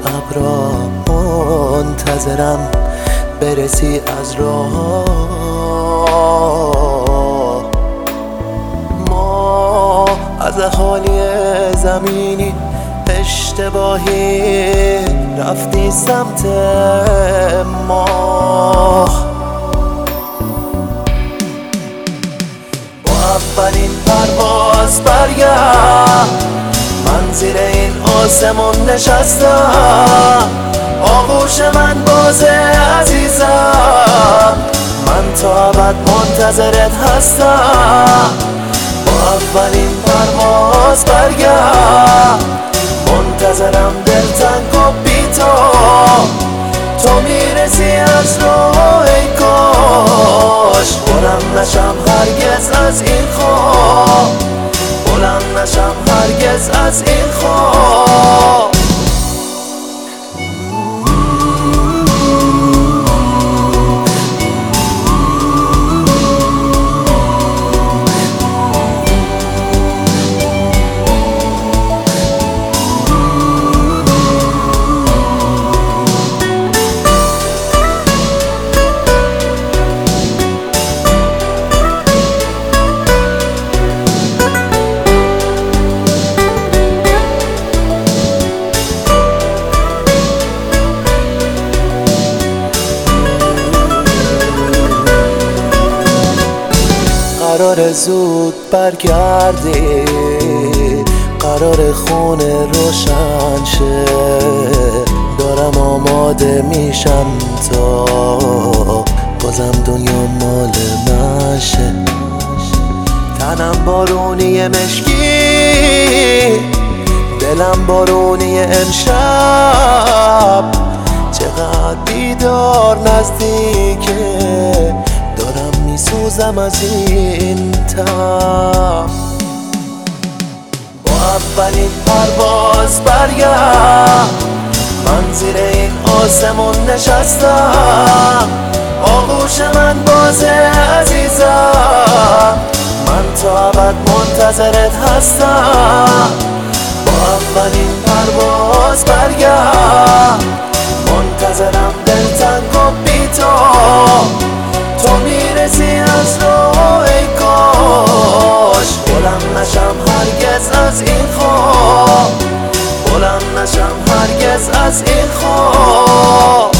ابرا منتظرم برسی از راه. ما از اهالی زمینی اشتباهی رفتی سمت ما. با اولین پرواز برگرد، من زیر این آسمون نشستم، آغوش من بازه عزیزم، من تا ابد منتظرت هستم. با اولین پرواز برگرد، منتظرم دلتنگ و بی تو میرسی از راه. ای کاش بلند نشم هرگز از این خواب، بلند نشم هرگز از این خواب. قرار زود برگردی، قرار خونه روشن شه، دارم آماده میشم تا بازم دنیا مال من شه. تنم بارونی مشکی، دلم بارونی امشب، چقدر بیدار نزدیکه، دارم میسوزم از این تب. با اولین پرواز برگرد، من زیر این آسمون نشستم، آغوش من بازه عزیزم، من تا ابد منتظرت هستم. با اولین پرواز برگرد، منتظرم دلتنگ و بی تو میرسی از راه. ای کاش بلند نشم هرگز از این خواب، بلند نشم هرگز از این خواب.